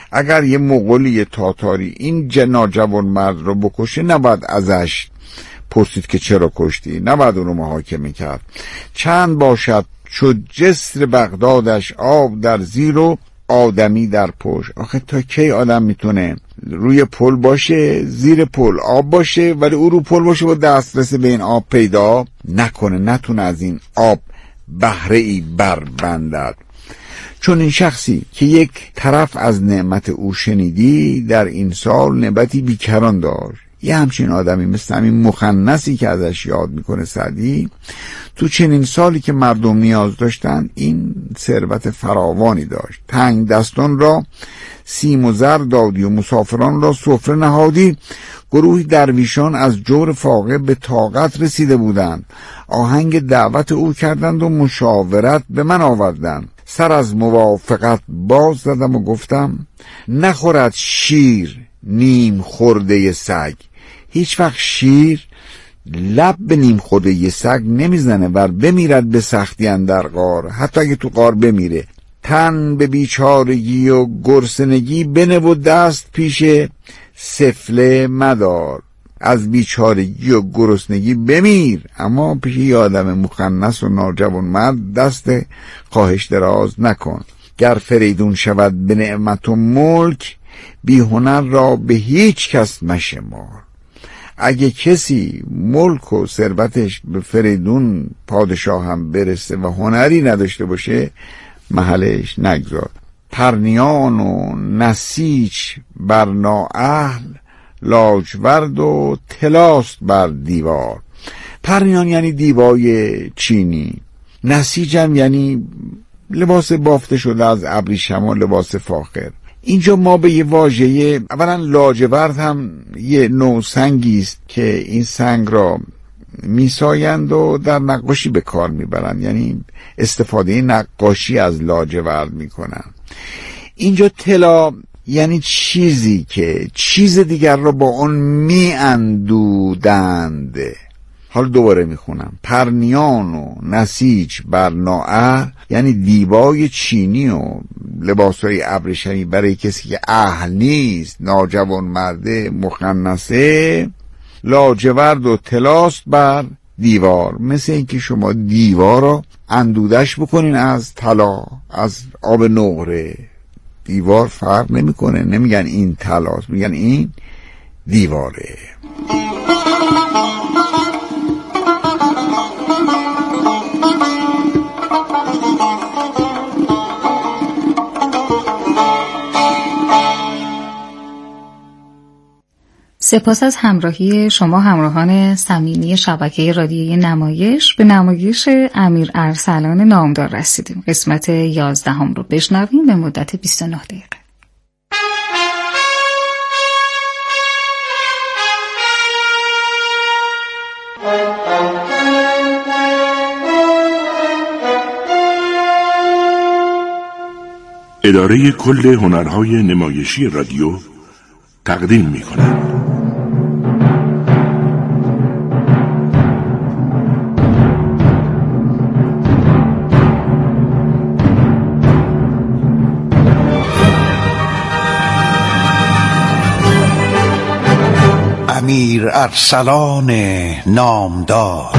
اگر یه مغولی تاتاری این ناجوان مرد رو بکشه، نباید ازش پرسید که چرا کشتی، نباید اونو محاکمه کرد. چند باشد شد جسر بغدادش، آب در زیر و آدمی در پشت. آخه تا کی آدم میتونه روی پل باشه، زیر پل آب باشه، ولی او رو پل باشه و دسترس به این آب پیدا نکنه، نتونه از این آب بهره ای بربندد. چون این شخصی که یک طرف از نعمت او شنیدی، در این سال نعمتی بیکران داشت. یه همچین آدمی مثل همین مخنثی که ازش یاد میکنه سعدی، تو چنین سالی که مردم نیاز داشتن این ثروت فراوانی داشت. تنگ دستان را سیم و زر دادی و مسافران را سفره نهادی. گروهی درویشان از جور فاقه به طاقت رسیده بودند، آهنگ دعوت او کردند و مشاورت به من آوردند. سر از موافقت باز زدم و گفتم نخورد شیر نیم خورده سگ. هیچ وقت شیر لب به نیم خورده سگ نمیزنه ور بمیرد به سختی اندر غار. حتی اگه تو غار بمیره، تن به بیچارگی و گرسنگی بنه و دست پیش سفله مدار. از بیچارگی و گرسنگی بمیر، اما پیش یه آدم مخنث و ناجوان مرد دست خواهش دراز نکن. گر فریدون شود به نعمت و ملک، بی هنر را به هیچ کس مشمار. اگه کسی ملک و ثروتش به فریدون پادشاه هم برسه و هنری نداشته باشه، محلش نگذار. پرنیان و نسیج بر نااهل، لاجورد و طلاست بر دیوار. پرنیان یعنی دیبای چینی، نسیج هم یعنی لباس بافته شده از ابریشم و لباس فاخر. اینجا ما به یه واژه، اولا لاجورد هم یه نوع سنگی است که این سنگ را میسایند و در نقاشی به کار میبرند، یعنی استفاده نقاشی از لاجورد میکنن. اینجا طلا یعنی چیزی که چیز دیگر را با اون میاندودند. حالا دوباره میخونم. پرنیان و نسیج بر نااهل یعنی دیبای چینی و لباسای ابریشمی برای کسی که اهل نیست، ناجوان مرده مخنثه. لاجورد و طلاست بر دیوار، مثل اینکه شما دیوار رو اندودش بکنین از طلا، از آب نقره. دیوار فرق نمیکنه، نمیگن این طلاست، میگن این دیواره. سپاس از همراهی شما همراهان صمیمی شبکه رادیویی نمایش. به نمایش امیر ارسلان نامدار رسیدیم. قسمت 11 رو بشنویم به مدت 29 دقیقه. اداره کل هنرهای نمایشی رادیو تقدیم می‌کند. امیر ارسلان نامدار.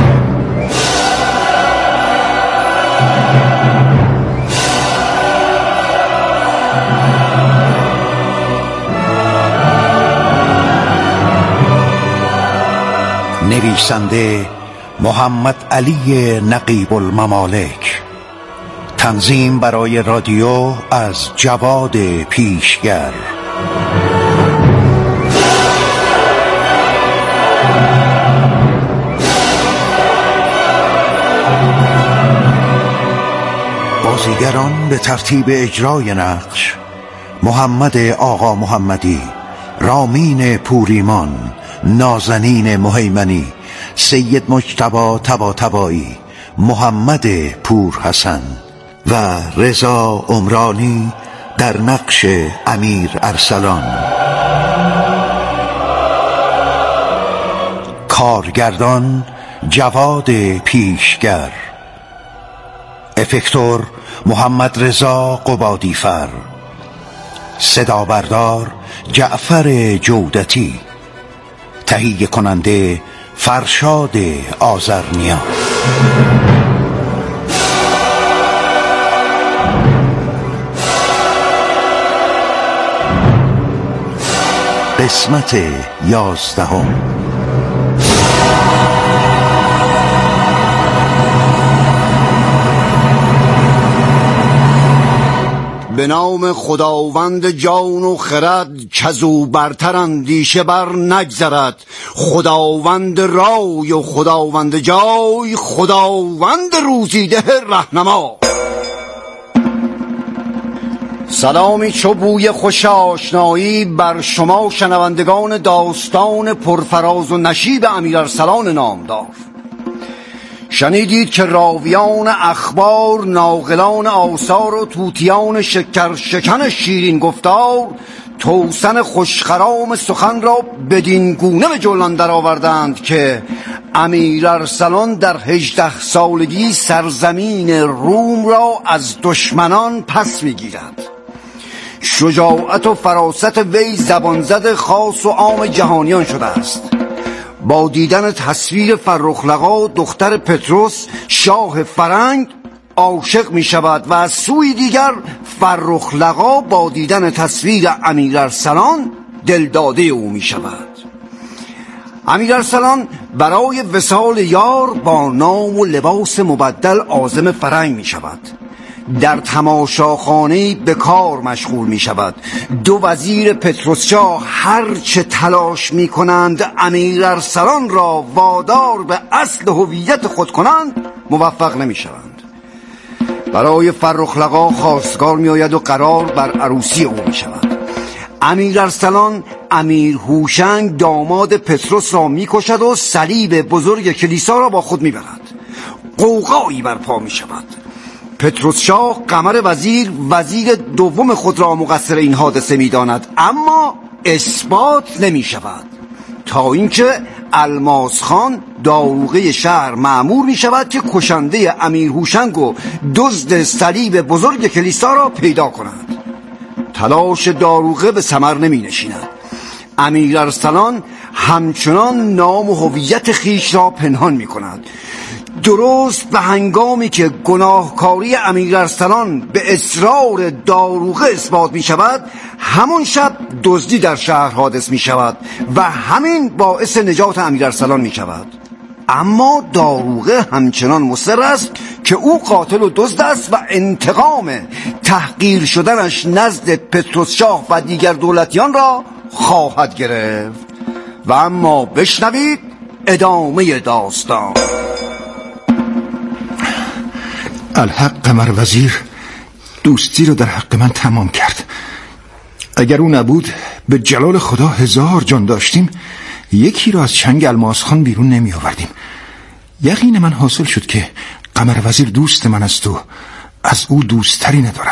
نویسنده محمد علی نقیب الممالک. تنظیم برای رادیو از جواد پیشگر. بازیگران به ترتیب اجرای نقش: محمد آقا محمدی، رامین پوریمان، نازنین مهیمنی، سید مجتبی طباطبایی، محمد پور حسن و رضا عمرانی در نقش امیر ارسلان. کارگردان جواد پیشگر. افکتور محمد رضا قبادیفر. صدا بردار جعفر جودتی، تهیه کننده فرشاد آذرنیا. قسمت 11. به نام خداوند جان و خرد، کزو برتر اندیشه بر نگذرد. خداوند رای و خداوند جای، خداوند روزیده رهنما. سلامی چو بوی خوش آشنایی بر شما شنوندگان داستان پرفراز و نشیب امیر ارسلان نامدار. شنیدید که راویان اخبار، ناقلان آثار و طوطیان شکر شکن شیرین گفتار، توسن خوشخرام سخن را بدین گونه به جولان در آوردند که امیر ارسلان در 18 سالگی سرزمین روم را از دشمنان پس میگیرد. شجاعت و فراست وی زبانزد خاص و عام جهانیان شده است. با دیدن تصویر فرخ-لقا دختر پتروس شاه فرنگ عاشق می شود و از سوی دیگر فرخ-لقا با دیدن تصویر امیر ارسلان دلداده او می شود. امیر ارسلان برای وصال یار با نام و لباس مبدل عازم فرنگ می شود. در تماشاخانه به کار مشغول می شود. دو وزیر پتروس شاه هر چه تلاش می کنند امیر ارسلان را وادار به اصل هویت خود کنند موفق نمی شوند. برای فرخ-لقا خواستگار می آید و قرار بر عروسی او می شود. امیر ارسلان امیر هوشنگ داماد پتروس را می کشد و صلیب بزرگ کلیسا را با خود می برد. غوغایی برپا می شود. پتروس شاه قمر وزیر دوم خود را مقصر این حادثه می داند، اما اثبات نمی شود، تا اینکه الماس خان داروغه شهر مأمور می شود که کشنده امیر هوشنگ و دزد صلیب بزرگ کلیسا را پیدا کند. تلاش داروغه به ثمر نمی نشیند. امیر ارسلان همچنان نام و هویت خیش را پنهان می کند. درست به هنگامی که گناهکاری امیر ارسلان به اصرار داروغه اثبات می شود، همون شب دزدی در شهر حادث می شود و همین باعث نجات امیر ارسلان می شود. اما داروغه همچنان مصر است که او قاتل و دزد است و انتقام تحقیر شدنش نزد پتروس شاه و دیگر دولتیان را خواهد گرفت. و اما بشنوید ادامه داستان. الحق قمر وزیر دوستی رو در حق من تمام کرد. اگر او نبود به جلال خدا 1000 جان داشتیم، یکی را از چنگ الماس خان بیرون نمی آوردیم. یقین من حاصل شد که قمر وزیر دوست من است و از او دوستری ندارم.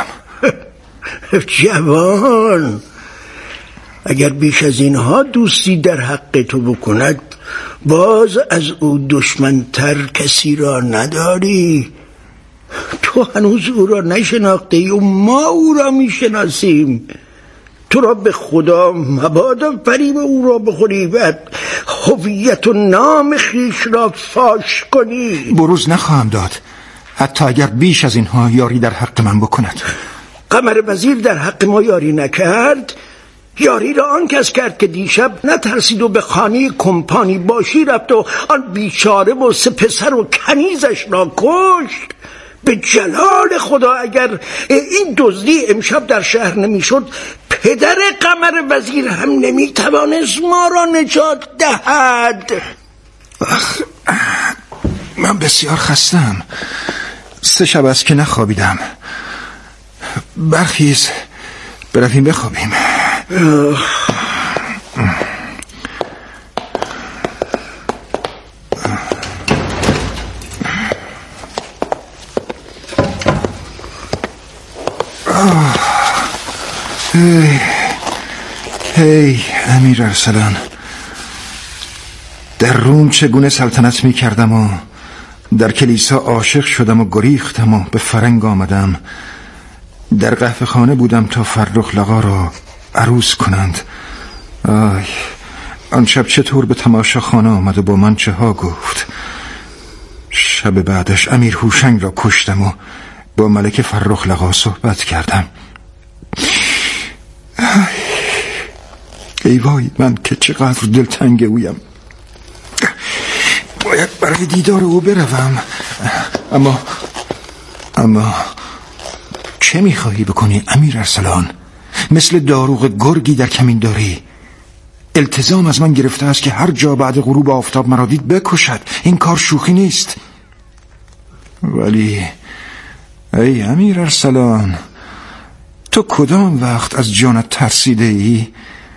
جوان، اگر بیش از اینها دوستی در حق تو بکند، باز از او دشمنتر کسی را نداری. تو هنوز او را نشناخته ای و ما او را میشناسیم. تو را به خدا مبادا فریب او را بخوری و هویت و نام خیش را فاش کنی. بروز نخواهم داد، حتی اگر بیش از اینها یاری در حق من بکند. قمر وزیر در حق ما یاری نکرد. یاری را آن کس کرد که دیشب نترسید و به خانه کمپانی باشی رفت و آن بیچاره و 3 پسر و کنیزش را کشت. به جلال خدا اگر این دزدی امشب در شهر نمیشد، پدر قمر وزیر هم نمیتوانست ما را نجات دهد. من بسیار خستم، 3 شب است که نخوابیدم. برخیز برویم بخوابیم. هی امیر ارسلان، در روم چگونه سلطنت می کردم و در کلیسا عاشق شدم و گریختم و به فرنگ آمدم. در قهوه خانه بودم تا فرخ لقا را عروس کنند. آن شب چطور به تماشا خانه آمد و با من چه ها گفت. شب بعدش امیر هوشنگ را کشتم و با ملک فرخ لقا صحبت کردم. ای وای من که چقدر دلتنگ اویم. باید برای دیدار او بروم. اما چه میخواهی بکنی امیر ارسلان؟ مثل داروغ گرگی در کمین داری. التزام از من گرفته است که هر جا بعد غروب آفتاب مرا دید بکشد. این کار شوخی نیست. ولی ای امیر ارسلان، تو کدام وقت از جانت ترسیده ای؟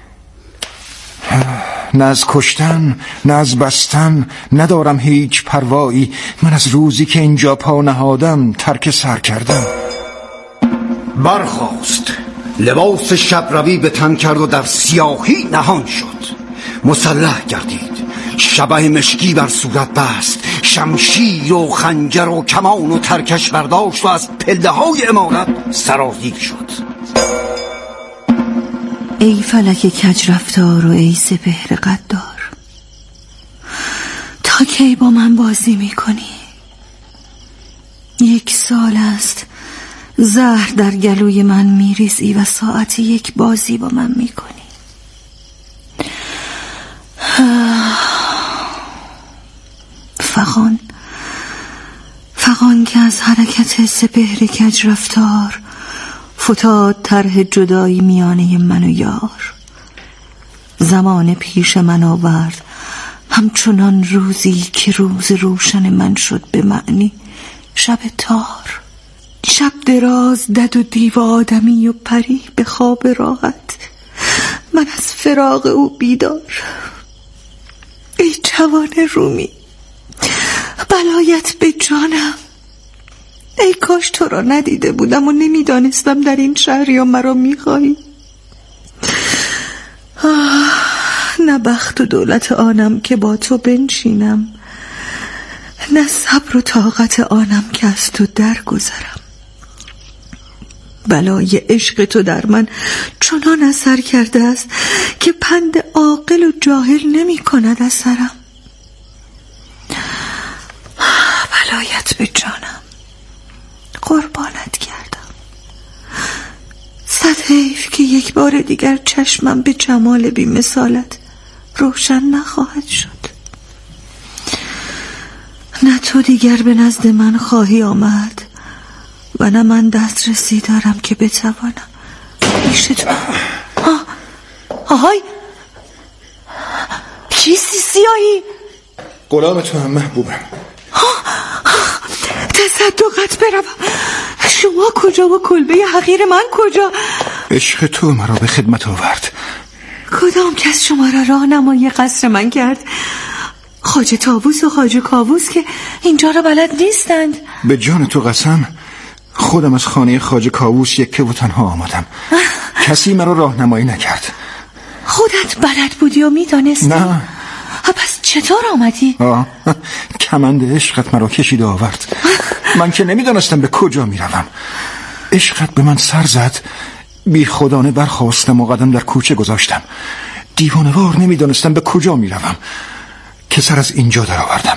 نه از کشتن نه از بستن ندارم هیچ پروایی. من از روزی که اینجا پا نهادم ترک سر کردم. برخاست، لباس شبروی به تن کرد و در سیاهی نهان شد. مسلح گردید، شبه مشکی بر صورت بست، شمشیر و خنجر و کمان و ترکش برداشت و از پلده های امارت سرازیر شد. ای فلک کج رفتار و ای سپهر غدار، تا کی با من بازی میکنی؟ 1 سال است زهر در گلوی من میریزی و ساعتی 1 بازی با من میکنی. فغان که از حرکت سپهر کج رفتار فتاد طرح جدایی میانه من و یار. زمان پیش من آورد همچنان روزی که روز روشن من شد به معنی شب تار. شب دراز دد و دیو آدمی و پری به خواب راحت، من از فراق او بیدار. ای جوان رومی، بلایت به جانم. ای کاش تو را ندیده بودم و نمیدانستم در این شهر یا مرا میخواهی. نه بخت و دولت آنم که با تو بنشینم، نه صبر و طاقت آنم که از تو درگذرم. بلای عشق تو در من چنان اثر کرده است که پند عاقل و جاهل نمی کند اثرم. بلایت به جانم، قربانت کردم. صد حیف که 1 بار دیگر چشمم به جمال بی مثالت روشن نخواهد شد. نه تو دیگر به نزد من خواهی آمد و نه من دسترسی دارم که بتوانم پیش تو. آهای، کیستی سیاهی؟ غلام تو هم محبوبم. تصدقت بروم. شما کجا و کلبه حقیر من کجا؟ عشق تو مرا به خدمت آورد. کدام کس شما را راهنمایی قصر من کرد؟ خواجه طاووس و خواجه کاووس که اینجا را بلد نیستند. به جان تو قسم، خودم از خانه خواجه کاووس یکه و تنها آمدم. کسی مرا راهنمایی نکرد. خودت بلد بودی و میدانستی؟ نه. پس چطور آمدی؟ کمند عشقت مرا کشید و آورد. من که نمیدانستم به کجا میروم. عشقت به من سر زد، بی خودانه برخواستم و قدم در کوچه گذاشتم. دیوانه‌وار نمیدانستم به کجا میروم که سر از اینجا در آوردم.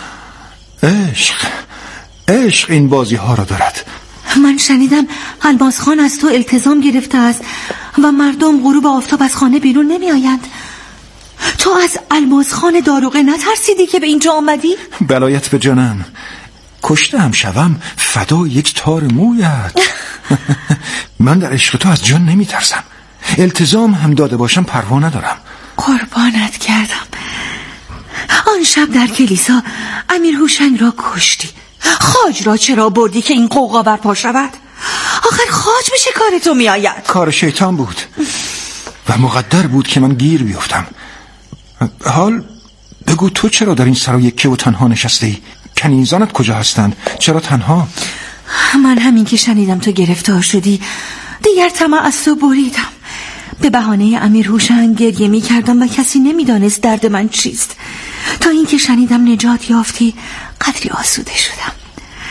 عشق این بازی ها را دارد. من شنیدم الماس خان از تو التزام گرفته است و مردم غروب آفتاب از خانه بیرون نمی آیند. تو از الماس خان داروغه نترسیدی که به اینجا آمدی؟ بلایت به جانم، کشته هم شوم فدا 1 تار مویت. من در عشق تو از جان نمی ترسم. التزام هم داده باشم پروا ندارم. قربانت کردم. آن شب در کلیسا امیر هوشنگ را کشتی. خاج را چرا بردی که این قوقا برپا شود؟ آخر خاج به چه کار تو می آید؟ کار شیطان بود و مقدر بود که من گیر بیفتم. حال بگو تو چرا در این سرا یکه و تنها نشسته ای؟ کنیزانت کجا هستند؟ چرا تنها؟ من همین که شنیدم تو گرفتار شدی دیگر طمع از تو بریدم. به بهانه امیر هوشنگ گریه می کردم و کسی نمی دانست درد من چیست. تا این که شنیدم نجات یافتی قدری آسوده شدم.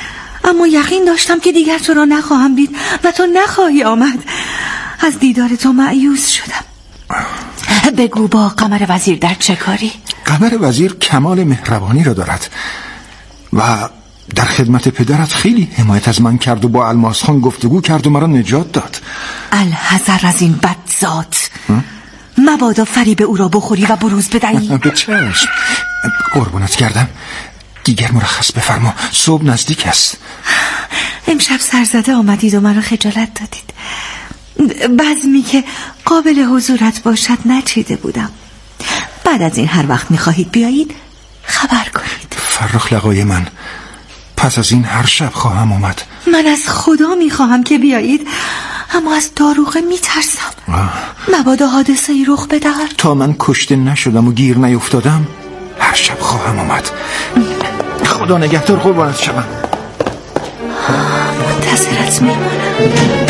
اما یقین داشتم که دیگر تو را نخواهم دید و تو نخواهی آمد. از دیدار تو مایوس شدم. بگو با قمر وزیر در چه کاری؟ قمر وزیر کمال مهربانی را دارد و در خدمت پدرت خیلی حمایت از من کرد و با الماس خان گفتگو کرد و مرا نجات داد. الحذر از این بدذات، مبادا فریب او را بخوری و بروز بدهی. به چشم. قربونت کردم، دیگر مرخص بفرما، صبح نزدیک است. امشب سرزده آمدید و مرا خجالت دادید. بزمی که قابل حضورت باشد نچیده بودم. بعد از این هر وقت میخواهید بیایید خبر کنید. فرخ لقای من، پس از این هر شب خواهم آمد. من از خدا میخواهم که بیایید، اما از داروغه میترسم. مبادا حادثه‌ای رخ بدهد. تا من کشته نشدم و گیر نیفتادم هر شب خواهم آمد. خدا نگهدار، قربانت شوم. منتظرت میمانم.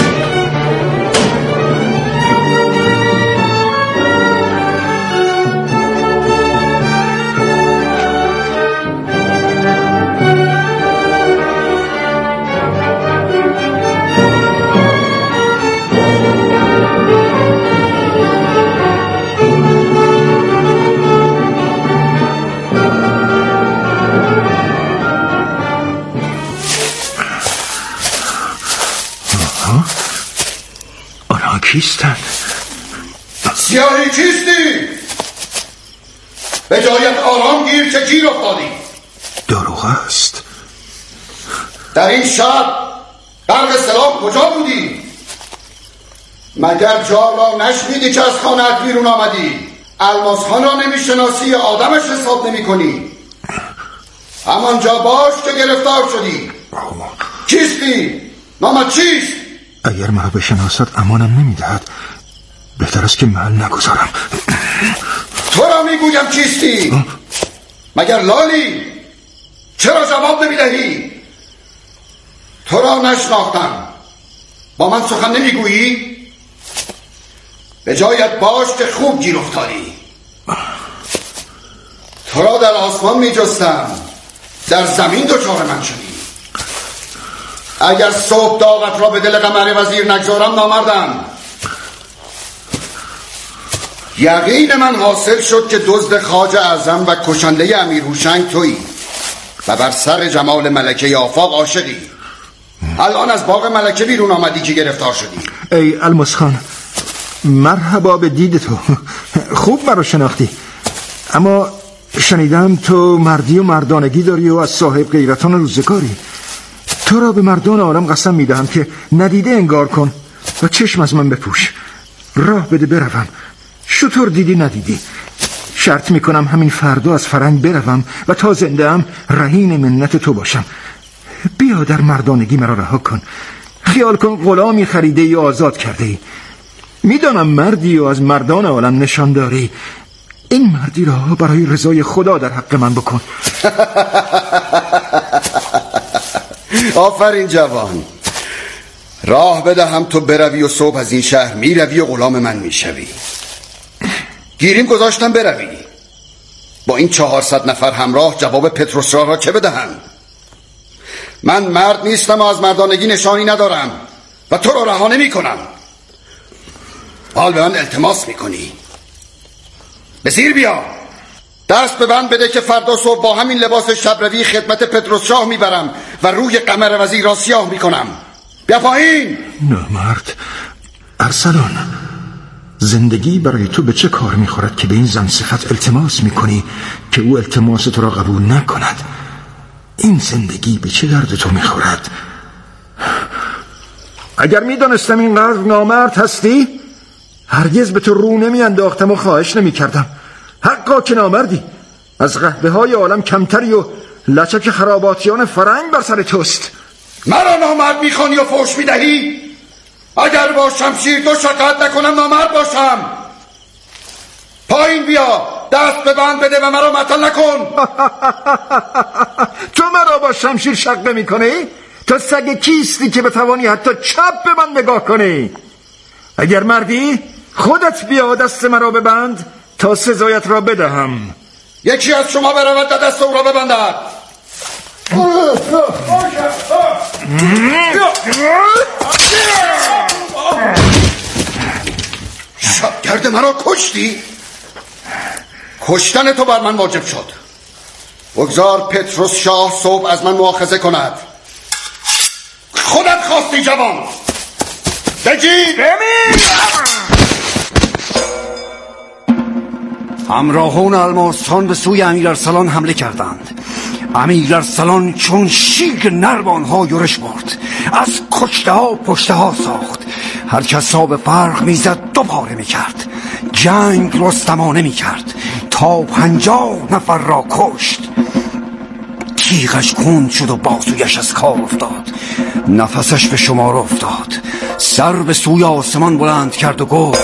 کیستن؟ سیاهی کیستی؟ به جایت آرام گیر که گیر افتادی. داروغه است. در این شب برق سلاح کجا بودی؟ مگر جا را نشنیدی که از خانه‌ات بیرون آمدی؟ الماس خان را نمیشناسی یا آدمش حساب نمی کنی؟ همانجا باش که گرفتار شدی. کیستی؟ نامت چیست؟ اگر مرا بشناسد امانم نمیدهد. بهتر است که محل نگذارم. تو را میگویم کیستی؟ مگر لالی؟ چرا جواب نمیدهی؟ تو را نشناختم، با من سخن نمیگویی؟ به جایت باش که خوب گیر افتادی. تو را در آسمان میجستم، در زمین دچار من شدی. اگر صبح داغت را به دل قمر وزیر نگذارم نامردم. یقین من حاصل شد که دزد خواجه اعظم و کشنده امیر هوشنگ تویی و بر سر جمال ملکه آفاق عاشقی. الان از باغ ملکه بیرون آمدی که گرفتار شدی. ای الماس خان، مرحبا به دید تو. خوب مرا شناختی، اما شنیدم تو مردی و مردانگی داری و از صاحب غیرتان روزگاری. تو را به مردان عالم قسم میدهم که ندیده انگار کن و چشم از من بپوش. راه بده بروم. شطور دیدی ندیدی. شرط میکنم همین فردا از فرنگ بروم و تا زنده ام رهین منت تو باشم. بیا در مردانگی مرا رها کن. خیال کن غلامی خریده ای آزاد کرده ای. میدانم مردی و از مردان عالم نشان داری. این مردی را برای رضای خدا در حق من بکن. آفرین جوان. راه بدهم تو بروی و صبح از این شهر میروی و غلام من میشوی. گیریم گذاشتم بروی. با این 400 نفر همراه جواب پتروس را چه بدهم؟ من مرد نیستم و از مردانگی نشانی ندارم و تو را رها نمی کنم. حال به من التماس میکنی؟ به زیر بیا. دست به بند بده که فردا صبح با همین لباس شبروی خدمت پتروس شاه میبرم و روی قمر وزیر را سیاه میکنم. بیا پایین. نامرد ارسلان، زندگی برای تو به چه کار میخورد که به این زن صفت التماس میکنی که او التماس تو را قبول نکند؟ این زندگی به چه درد تو میخورد؟ اگر میدانستم اینقدر نامرد هستی هرگز به تو رو نمیانداختم و خواهش نمیکردم. حقا که نامردی. از قحبه های عالم کمتری و لچک خراباتیان فرنگ بر سر توست. مرا نامرد میخوانی و فوش میدهی؟ اگر با شمشیر تو شکایت نکنم نامرد باشم. پایین بیا. دست به بند بده و مرا معطل نکن. تو مرا با شمشیر شقه میکنی؟ تو سگ کیستی که بتوانی حتی چپ به من نگاه کنی؟ اگر مردی خودت بیا دست مرا ببند تا سزایت را بدهم. یکی از شما برود دست او را ببندد. شبگرد مرا کشتی؟ کشتن تو بر من واجب شد. بگذار پتروس شاه صبح از من مؤاخذه کند. خودت خواستی جوان. بگید. همراهان الماس خان به سوی امیر ارسلان حمله کردند. امیر ارسلان چون شیر نر به آنها یورش برد. از کشته ها پشته ها ساخت. هر کس را به فرق میزد 2 پاره میکرد. جنگ رستمانه میکرد تا 50 نفر را کشت. تیغش کند شد و بازویش از کار افتاد. نفسش به شمار افتاد. سر به سوی آسمان بلند کرد و گفت: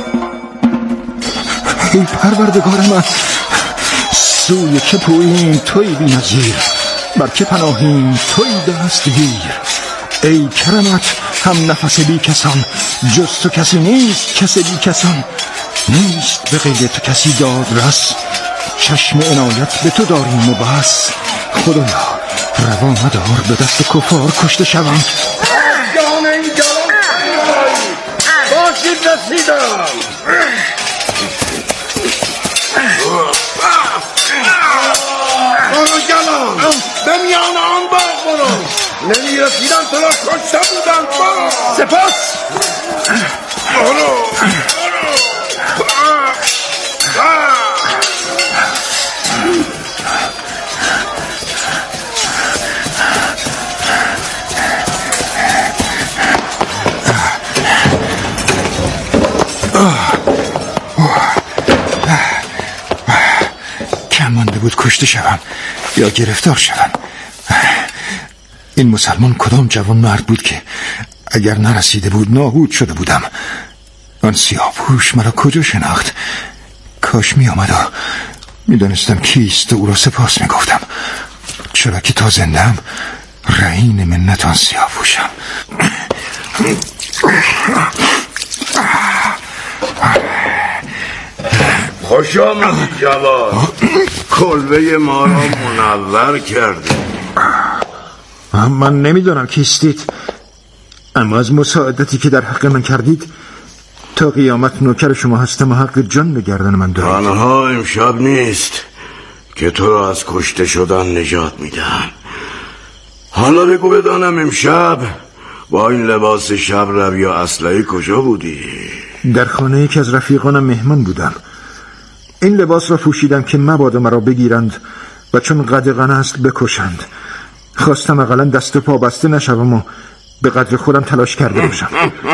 ای پروردگار من، سوی که پوییم توی بی نظیر، بر که پناهیم توی دستگیر. ای کرمت هم نفس بی کسان، جز تو کسی نیست کس بی کسان. نیست به غیر تو کسی داد رس، چشم عنایت به تو داریم و بس. خدایا روا مدار به دست کفار کشته شوم. جان این جوان باشید رسیدم. برو جلال، به میان آن باغ برو. نمی رسیدن تو را کشته بودن. سپاس. برو. کم مانده بود کشته شوم یا گرفتار شوم. این مسلمان کدام جوان مرد بود که اگر نرسیده بود نابود شده بودم. آن سیاه‌پوش مرا کجا شناخت؟ کاش می آمد و می دانستم کیست و او را سپاس می گفتم، چرا که تا زندم رهین منت آن سیاه‌پوشم. خوش آمدی جوان، کلبه ما را منور کردی. من نمیدانم کیستید، اما از مساعدتی که در حق من کردید تا قیامت نوکر شما هستم و حق جان به گردن من دارید. تنها امشب نیست که تو را از کشته شدن نجات میدم. حالا بگو بدانم امشب با این لباس شب روی و اسلحه کجا بودی؟ در خانه یکی از رفیقانم مهمان بودم. این لباس را پوشیدم که مبادا مرا بگیرند و چون قدغن است بکشند. خواستم اقلا دست و پا بسته نشوم و به قدر خودم تلاش کرده باشم.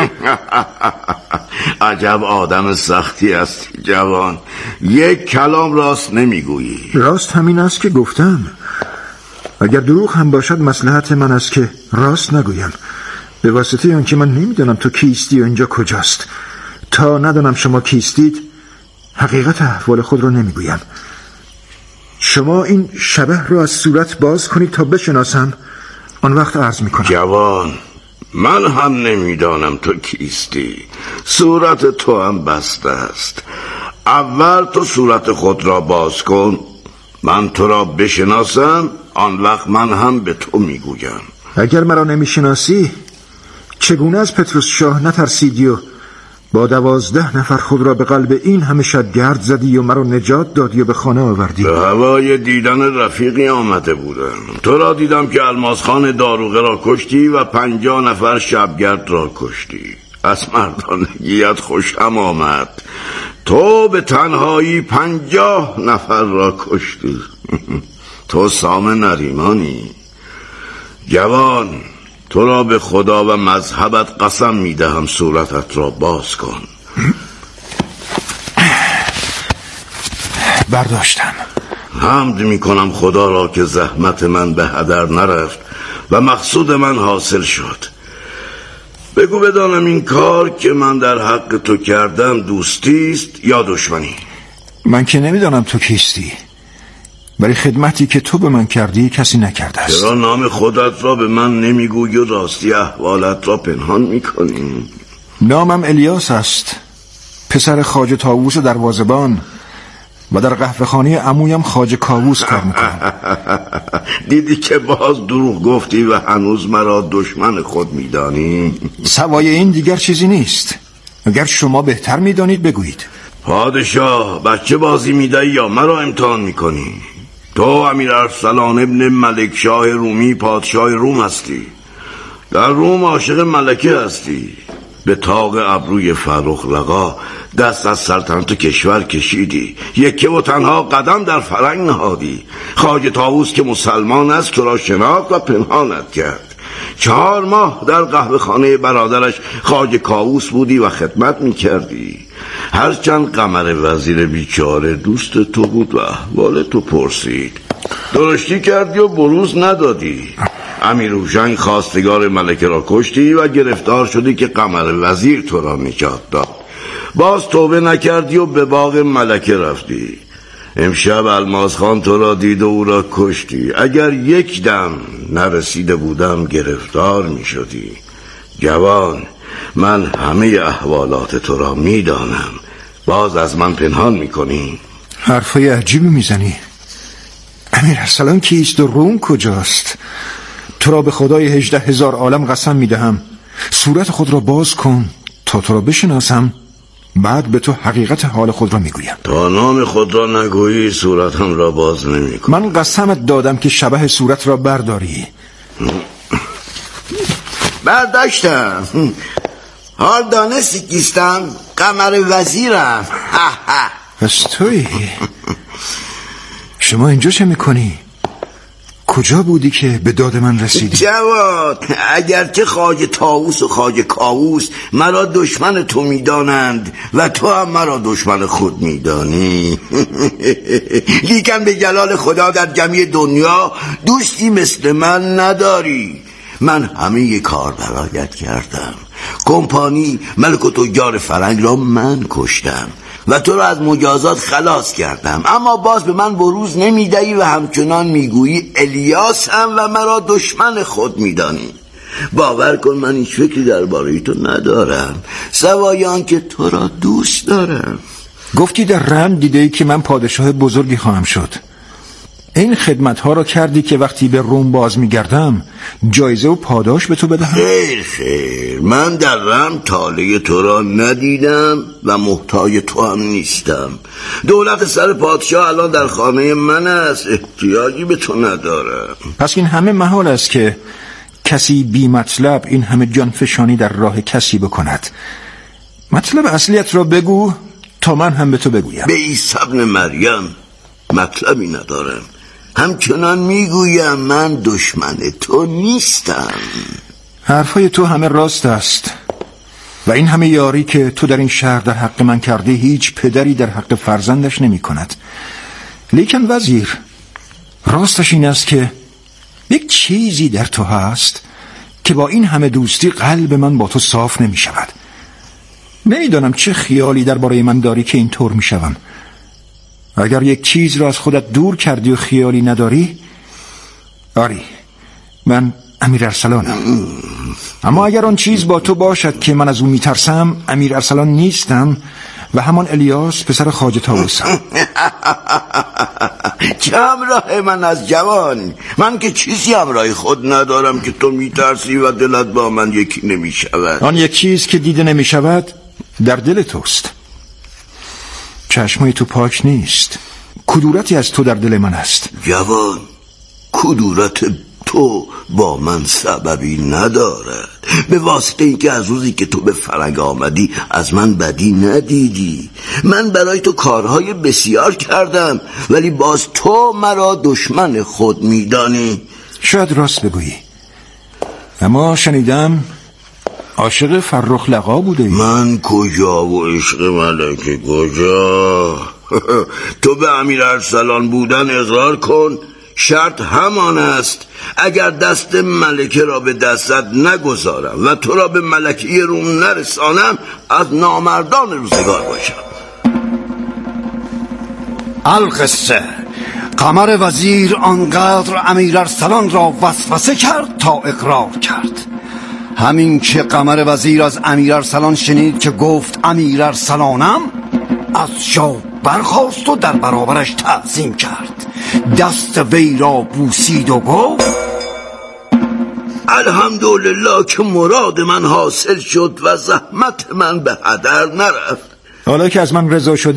عجب آدم سختی هستی جوان، یک کلام راست نمیگویی. راست همین است که گفتم. اگر دروغ هم باشد مصلحت من است که راست نگویم، به واسطه آن که من نمیدانم تو کیستی و اینجا کجاست. تا ندانم شما کیستید حقیقت احوال خود را نمیگویم. شما این شبه را از صورت باز کنید تا بشناسم، آن وقت عرض میکنم. جوان، من هم نمیدانم تو کیستی، صورت تو هم بسته است. اول تو صورت خود را باز کن، من تو را بشناسم، آن وقت من هم به تو میگویم. اگر مرا نمیشناسی چگونه از پتروس شاه نترسیدی و با 12 نفر خود را به قلب این همه شبگرد زدی و مرا نجات دادی و به خانه آوردی؟ به هوای دیدن رفیقی آمده بودم. تو را دیدم که الماس خان داروغه را کشتی و 50 نفر شبگرد را کشتی. از مردانگیت خوشم آمد. تو به تنهایی 50 نفر را کشتی. تو سام نریمانی. جوان، تو را به خدا و مذهبت قسم میدهم صورتت را باز کن. برداشتم. حمد میکنم خدا را که زحمت من به هدر نرفت و مقصود من حاصل شد. بگو بدانم این کار که من در حق تو کردم دوستی است یا دشمنی؟ من که نمیدانم تو کیستی، برای خدمتی که تو به من کردی کسی نکرده است. چرا نام خودت را به من نمیگویی و راستی احوالت را پنهان میکنی؟ نامم الیاس است، پسر خواجه طاووس دروازه‌بان. و در قهوه خانه عمویم خواجه کاووس کار میکنم. دیدی که باز دروغ گفتی و هنوز مرا دشمن خود میدانی؟ سوای این دیگر چیزی نیست. اگر شما بهتر میدانید بگویید. پادشاه، بچه بازی میدهی یا مرا امتحان میکنی؟ تو امیر ارسلان ابن ملکشاه رومی پادشاه روم هستی. در روم عاشق ملکه هستی. به طاق ابروی فرخ لقا دست از سلطنت کشور کشیدی، یکه و تنها قدم در فرنگ نهادی. خواجه طاووس که مسلمان است تو را شناخت و پنهانت کرد. 4 ماه در قهوه خانه برادرش خواجه کاووس بودی و خدمت میکردی. هرچند قمر وزیر بیچاره دوست تو بود و احوال تو پرسید، درشتی کردی و بروز ندادی. امیر هوشنگ خواستگار ملکه را کشتی و گرفتار شدی که قمر وزیر تو را نجات داد. باز توبه نکردی و به باغ ملکه رفتی. امشب الماس خان تو را دید و او را کشتی. اگر یک دم نرسیده بودم گرفتار می شدی. جوان، من همه احوالات تو را می دانم، باز از من پنهان می کنی؟ حرفای عجیبی می زنی. امیر ارسلان کیست و روم کجاست؟ تو را به خدای 18,000 عالم قسم می دهم صورت خود را باز کن تا تو را بشناسم، بعد به تو حقیقت حال خود را می گویم. تا نام خود را نگویی صورتم را باز نمی کنم. من قسمت دادم که شبه صورت را برداری. برداشتم. حال دانستی کیستم؟ قمر وزیرم. پس تویی؟ شما اینجا چه میکنی؟ کجا بودی که به داد من رسیدی؟ جواد، اگرچه خواجه طاووس و خواجه کاووس مرا دشمن تو میدانند و تو هم مرا دشمن خود میدانی، لیکن به جلال خدا در جمعی دنیا دوستی مثل من نداری. من همه کار برایت کردم. کمپانی ملک و تجار فرنگ را من کشتم و تو را از مجازات خلاص کردم، اما باز به من بروز نمیدهی و همچنان میگویی الیاسم و مرا دشمن خود میدانی. باور کن من هیچ فکری درباره تو ندارم سوای آن که تو را دوست دارم. گفتی در رند دیده ای که من پادشاه بزرگی خواهم شد. این خدمتها را کردی که وقتی به روم باز میگردم جایزه و پاداش به تو بدهم؟ خیر، من در رم طالع تو را ندیدم و محتاج تو هم نیستم. دولت سر پادشاه الان در خانه من است، احتیاجی به تو ندارم. پس این همه محال است که کسی بی مطلب این همه جانفشانی در راه کسی بکند. مطلب اصلیت را بگو تا من هم به تو بگویم. به عیسی ابن مریم مطلبی ندارم. همچنان میگویم من دشمن تو نیستم. حرفای تو همه راست است و این همه یاری که تو در این شهر در حق من کردی هیچ پدری در حق فرزندش نمی کند. لیکن وزیر، راستش این است که یک چیزی در تو هست که با این همه دوستی قلب من با تو صاف نمی شود. نمیدانم چه خیالی درباره من داری که این طور می شوم. اگر یک چیز را از خودت دور کردی و خیالی نداری، آری، من امیر ارسلانم. اما اگر آن چیز با تو باشد که من از اون میترسم، امیر ارسلان نیستم و همان الیاس پسر خواجه طاووسم. چه همراه من از جوان؟ من که چیزی همراه خود ندارم که تو میترسی و دلت با من یکی نمیشود. آن یک چیز که دیده نمیشود در دل توست. چشمای تو پاک نیست. کدورتی از تو در دل من است. جوان، کدورت تو با من سببی ندارد. به واسطه اینکه از روزی که تو به فرنگ آمدی از من بدی ندیدی. من برای تو کارهای بسیار کردم ولی باز تو مرا دشمن خود میدانی. شاید راست بگویی، اما شنیدم عاشق فرخ لقا بوده ای. من کجا و عشق ملکه کجا؟ تو به امیر ارسلان بودن اقرار کن، شرط همان است اگر دست ملکه را به دستت نگذارم و تو را به ملکه روم نرسانم از نامردان روزگار باشم. القصه قمر وزیر آنقدر امیر ارسلان را وسوسه کرد تا اقرار کرد. همین که قمر وزیر از امیر ارسلان شنید که گفت امیر ارسلانم، از جا برخاست و در برابرش تعظیم کرد، دست وی را بوسید و گفت الحمدلله که مراد من حاصل شد و زحمت من به هدر نرفت. حالا که از من رضا شدی